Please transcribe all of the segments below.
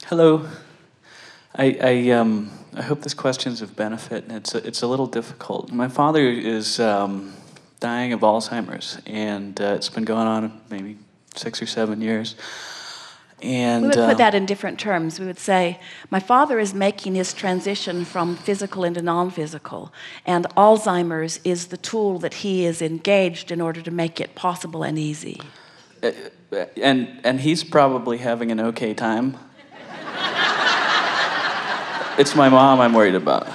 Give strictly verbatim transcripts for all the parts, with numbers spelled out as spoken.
Hello. I, I, um, I hope this question's of benefit, and it's a, it's a little difficult. My father is um, dying of Alzheimer's, and uh, it's been going on maybe six or seven years. And we would um, put that in different terms. We would say, my father is making his transition from physical into non-physical, and Alzheimer's is the tool that he is engaged in order to make it possible and easy. Uh, and and he's probably having an okay time. It's my mom I'm worried about.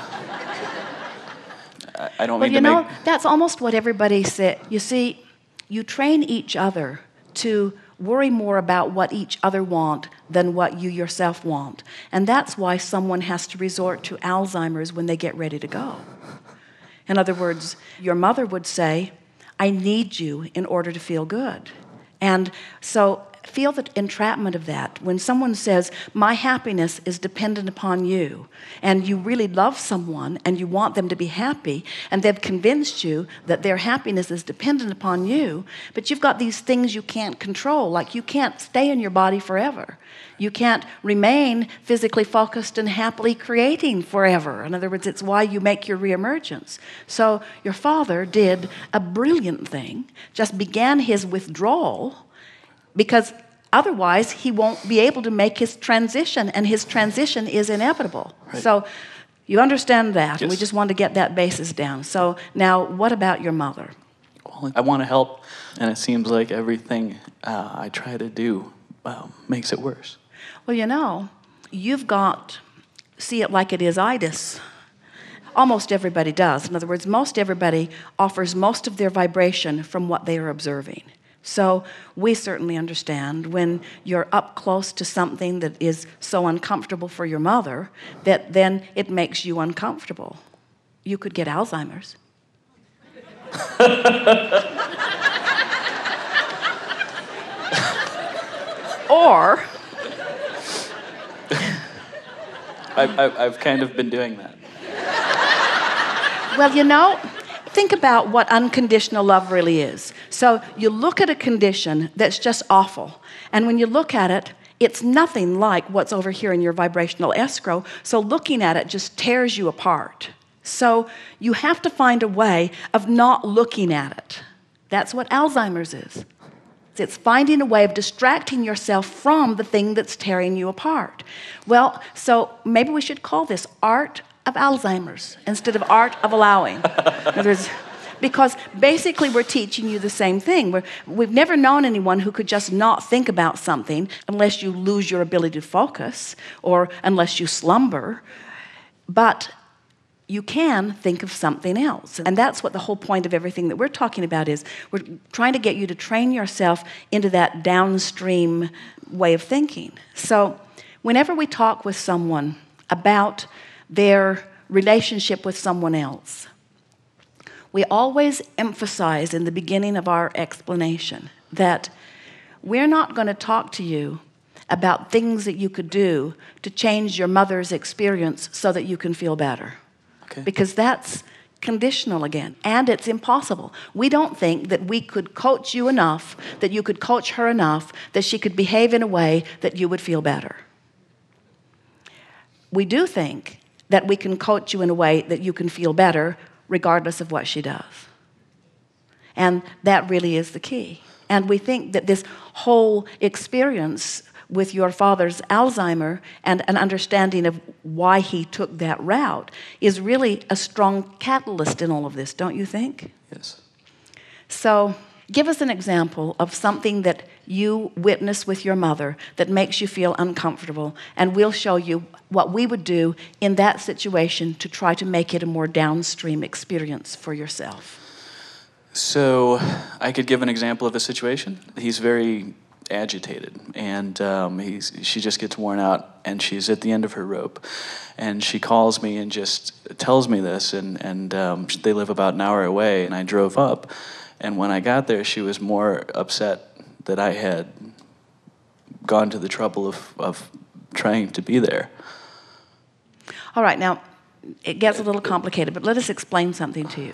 I, I don't Well, mean you to know, make... that's almost what everybody said. You see, you train each other to worry more about what each other want than what you yourself want. And that's why someone has to resort to Alzheimer's when they get ready to go. In other words, your mother would say, I need you in order to feel good. And so feel the entrapment of that. When someone says, my happiness is dependent upon you, and you really love someone and you want them to be happy, and they've convinced you that their happiness is dependent upon you, but you've got these things you can't control, like you can't stay in your body forever. You can't remain physically focused and happily creating forever. In other words, it's why you make your reemergence. So your father did a brilliant thing, just began his withdrawal, because otherwise he won't be able to make his transition, and his transition is inevitable. Right. So you understand that, Yes. and we just want to get that basis down. So now, what about your mother? Well, I want to help, and it seems like everything uh, I try to do um, makes it worse. Well, you know, you've got, see it like it is itis. Almost everybody does. In other words, most everybody offers most of their vibration from what they are observing. So we certainly understand when you're up close to something that is so uncomfortable for your mother that then it makes you uncomfortable. You could get Alzheimer's. Or I've, I've, I've kind of been doing that. well, you know, think about what unconditional love really is. So you look at a condition that's just awful, and when you look at it, it's nothing like what's over here in your vibrational escrow, so looking at it just tears you apart. So you have to find a way of not looking at it. That's what Alzheimer's is. It's finding a way of distracting yourself from the thing that's tearing you apart. Well, so maybe we should call this art of Alzheimer's instead of art of allowing. In other words, because basically we're teaching you the same thing. We're, we've never known anyone who could just not think about something unless you lose your ability to focus or unless you slumber. But you can think of something else. And that's what the whole point of everything that we're talking about is. We're trying to get you to train yourself into that downstream way of thinking. So whenever we talk with someone about their relationship with someone else, we always emphasize in the beginning of our explanation that we're not going to talk to you about things that you could do to change your mother's experience so that you can feel better. Okay. Because that's conditional again, and it's impossible. We don't think that we could coach you enough, that you could coach her enough, that she could behave in a way that you would feel better. We do think that we can coach you in a way that you can feel better regardless of what she does. And that really is the key. And we think that this whole experience with your father's Alzheimer and an understanding of why he took that route is really a strong catalyst in all of this, don't you think? Yes. So give us an example of something that you witness with your mother that makes you feel uncomfortable, and we'll show you what we would do in that situation to try to make it a more downstream experience for yourself. So I could give an example of a situation. He's very agitated, and um, he's, she just gets worn out, and she's at the end of her rope, and she calls me and just tells me this, and, and um, they live about an hour away, and I drove up, and when I got there, she was more upset that I had gone to the trouble of, of trying to be there. All right, now, it gets a little complicated, but let us explain something to you.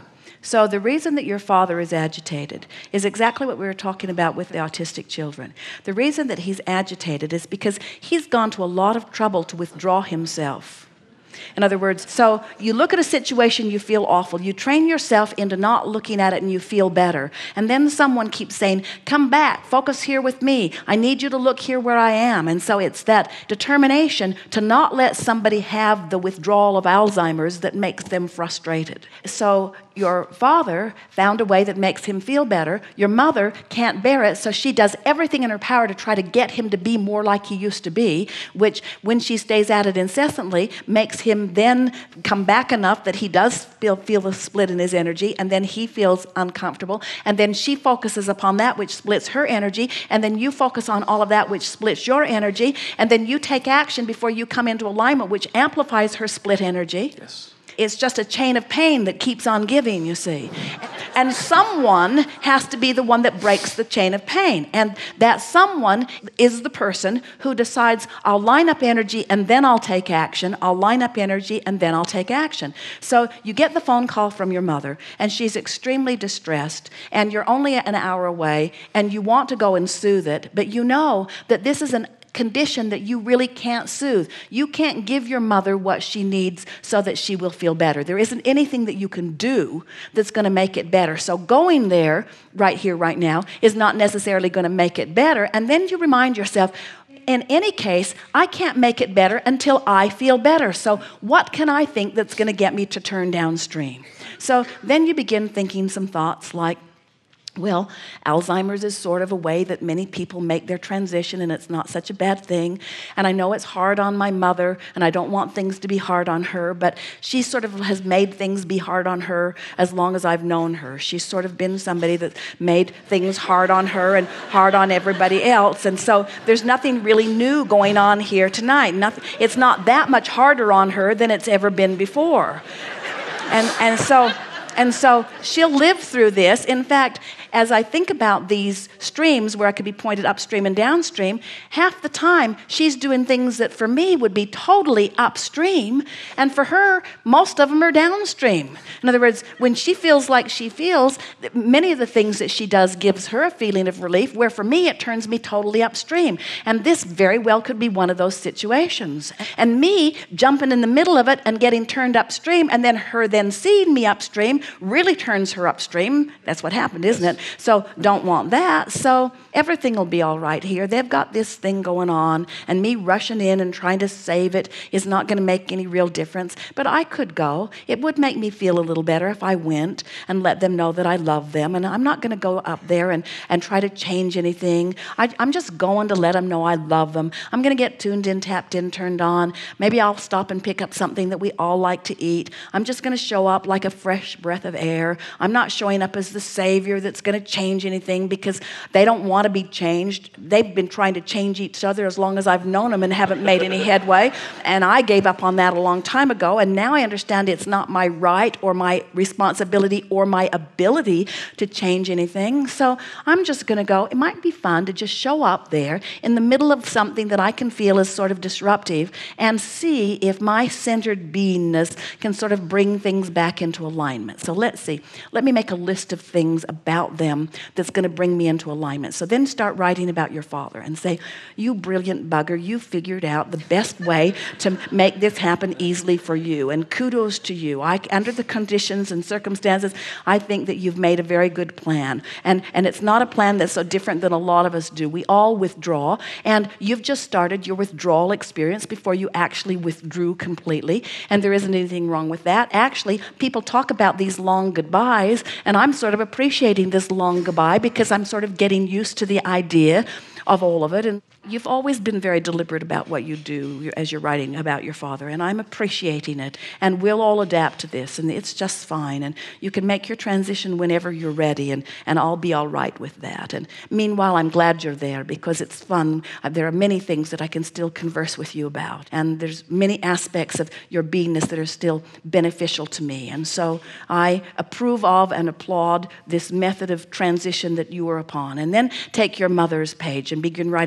So the reason that your father is agitated is exactly what we were talking about with the autistic children. The reason that he's agitated is because he's gone to a lot of trouble to withdraw himself. In other words, so you look at a situation, you feel awful. You train yourself into not looking at it and you feel better. And then someone keeps saying, come back, focus here with me. I need you to look here where I am. And so it's that determination to not let somebody have the withdrawal of Alzheimer's that makes them frustrated. So your father found a way that makes him feel better. Your mother can't bear it, so she does everything in her power to try to get him to be more like he used to be, which, when she stays at it incessantly, makes him then come back enough that he does feel, feel a split in his energy, and then he feels uncomfortable, and then she focuses upon that which splits her energy, and then you focus on all of that which splits your energy, and then you take action before you come into alignment, which amplifies her split energy. Yes. It's just a chain of pain that keeps on giving, you see. And someone has to be the one that breaks the chain of pain. And that someone is the person who decides, I'll line up energy and then I'll take action. I'll line up energy and then I'll take action. So you get the phone call from your mother, and she's extremely distressed, and you're only an hour away, and you want to go and soothe it, but you know that this is an condition that you really can't soothe. You can't give your mother what she needs so that she will feel better. There isn't anything that you can do that's going to make it better. So going there right here, right now, is not necessarily going to make it better. And then you remind yourself, in any case, I can't make it better until I feel better. So what can I think that's going to get me to turn downstream? So then you begin thinking some thoughts like, well, Alzheimer's is sort of a way that many people make their transition, and it's not such a bad thing. And I know it's hard on my mother, and I don't want things to be hard on her, but she sort of has made things be hard on her as long as I've known her. She's sort of been somebody that made things hard on her and hard on everybody else. And so there's nothing really new going on here tonight. Nothing, it's not that much harder on her than it's ever been before. And, and so... And so she'll live through this. In fact, as I think about these streams where I could be pointed upstream and downstream, half the time she's doing things that for me would be totally upstream, and for her, most of them are downstream. In other words, when she feels like she feels, many of the things that she does gives her a feeling of relief, where for me, it turns me totally upstream. And this very well could be one of those situations. And me jumping in the middle of it and getting turned upstream, and then her then seeing me upstream, really turns her upstream. That's what happened, isn't it? So don't want that. So everything will be all right here. They've got this thing going on, and me rushing in and trying to save it is not going to make any real difference. But I could go. It would make me feel a little better if I went and let them know that I love them. And I'm not going to go up there and, and try to change anything. I, I'm just going to let them know I love them. I'm going to get tuned in, tapped in, turned on. Maybe I'll stop and pick up something that we all like to eat. I'm just going to show up like a fresh breath of air. I'm not showing up as the savior that's going to change anything, because they don't want to be changed. They've been trying to change each other as long as I've known them and haven't made any headway. And I gave up on that a long time ago. And now I understand it's not my right or my responsibility or my ability to change anything. So I'm just going to go. It might be fun to just show up there in the middle of something that I can feel is sort of disruptive and see if my centered beingness can sort of bring things back into alignment. So let's see. Let me make a list of things about them that's going to bring me into alignment. So then start writing about your father and say, you brilliant bugger, you figured out the best way to make this happen easily for you. And kudos to you. I, under the conditions and circumstances, I think that you've made a very good plan. And, and it's not a plan that's so different than a lot of us do. We all withdraw. And you've just started your withdrawal experience before you actually withdrew completely. And there isn't anything wrong with that. Actually, people talk about these long goodbyes, and I'm sort of appreciating this long goodbye because I'm sort of getting used to the idea of all of it. And you've always been very deliberate about what you do as you're writing about your father, and I'm appreciating it. And we'll all adapt to this, and it's just fine. And you can make your transition whenever you're ready, and, and I'll be all right with that. And meanwhile, I'm glad you're there because it's fun. There are many things that I can still converse with you about, and there's many aspects of your beingness that are still beneficial to me. And so I approve of and applaud this method of transition that you are upon. And then take your mother's page and begin writing about her.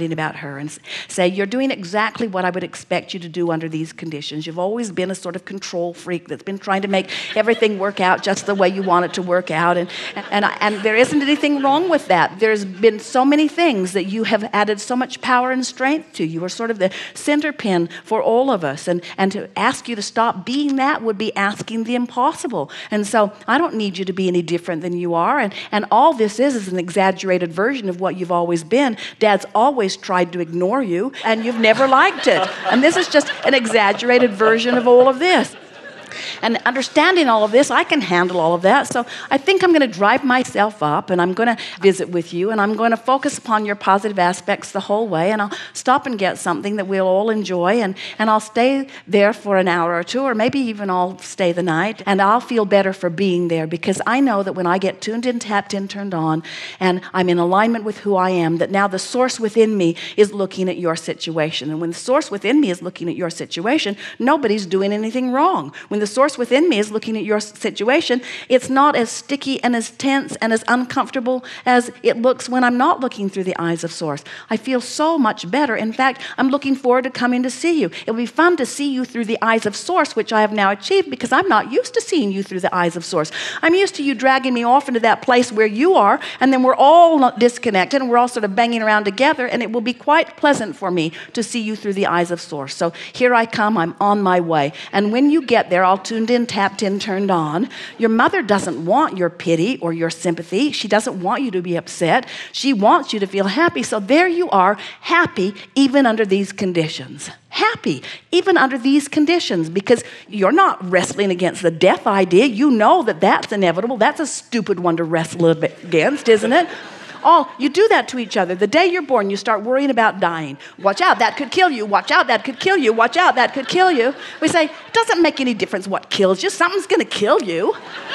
her and say, you're doing exactly what I would expect you to do under these conditions. You've always been a sort of control freak that's been trying to make everything work out just the way you want it to work out. And, and, and there isn't anything wrong with that. There's been so many things that you have added so much power and strength to. You are sort of the center pin for all of us. And, and to ask you to stop being that would be asking the impossible. And so I don't need you to be any different than you are. And, and all this is is an exaggerated version of what you've always been. Dad's always tried to ignore you, and you've never liked it. And this is just an exaggerated version of all of this. And understanding all of this, I can handle all of that. So I think I'm going to drive myself up, and I'm going to visit with you, and I'm going to focus upon your positive aspects the whole way, and I'll stop and get something that we'll all enjoy, and, and I'll stay there for an hour or two, or maybe even I'll stay the night, and I'll feel better for being there, because I know that when I get tuned in, tapped in, turned on, and I'm in alignment with who I am, that now the source within me is looking at your situation. And when the source within me is looking at your situation, nobody's doing anything wrong. When the source within me is looking at your situation, it's not as sticky and as tense and as uncomfortable as it looks when I'm not looking through the eyes of source. I feel so much better. In fact, I'm looking forward to coming to see you. It'll be fun to see you through the eyes of source, which I have now achieved because I'm not used to seeing you through the eyes of source. I'm used to you dragging me off into that place where you are, and then we're all not disconnected and we're all sort of banging around together, and it will be quite pleasant for me to see you through the eyes of source. So here I come, I'm on my way. And when you get there, all tuned in, tapped in, turned on, your mother doesn't want your pity or your sympathy. She doesn't want you to be upset. She wants you to feel happy. So there you are, happy even under these conditions. Happy even under these conditions, because you're not wrestling against the death idea. You know that that's inevitable. That's a stupid one to wrestle against, isn't it? Oh, you do that to each other. The day you're born, you start worrying about dying. Watch out, that could kill you. Watch out, that could kill you. Watch out, that could kill you. We say, it doesn't make any difference what kills you. Something's going to kill you.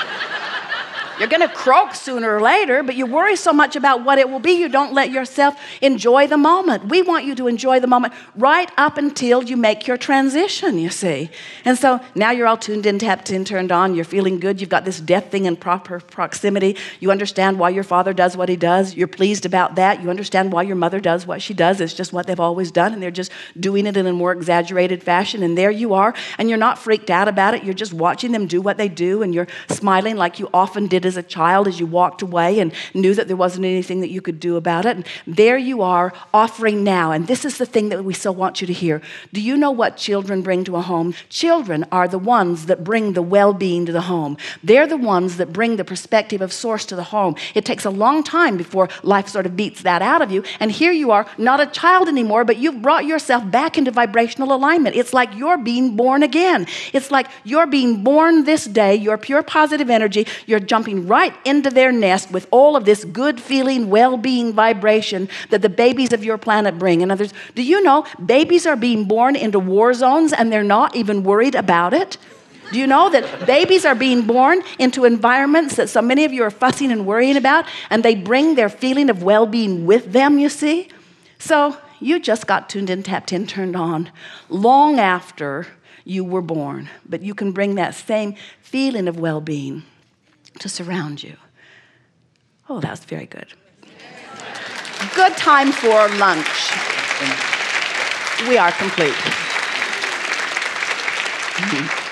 You're going to croak sooner or later, but you worry so much about what it will be, you don't let yourself enjoy the moment. We want you to enjoy the moment right up until you make your transition, you see. And so now you're all tuned in, tapped in, turned on. You're feeling good. You've got this death thing in proper proximity. You understand why your father does what he does. You're pleased about that. You understand why your mother does what she does. It's just what they've always done, and they're just doing it in a more exaggerated fashion. And there you are, and you're not freaked out about it. You're just watching them do what they do, and you're smiling like you often did as a child as you walked away and knew that there wasn't anything that you could do about it. And there you are, offering now. And this is the thing that we so want you to hear. Do you know what children bring to a home? Children are the ones that bring the well-being to the home. They're the ones that bring the perspective of source to the home. It takes a long time before life sort of beats that out of you. And here you are, not a child anymore, but you've brought yourself back into vibrational alignment. It's like you're being born again. It's like you're being born this day. You're pure positive energy. You're jumping right into their nest with all of this good feeling, well-being vibration that the babies of your planet bring. In other words, do you know babies are being born into war zones and they're not even worried about it? Do you know that babies are being born into environments that so many of you are fussing and worrying about, and they bring their feeling of well-being with them, you see? So you just got tuned in, tapped in, turned on long after you were born, but you can bring that same feeling of well-being to surround you. Oh, that was very good. Good time for lunch. We are complete.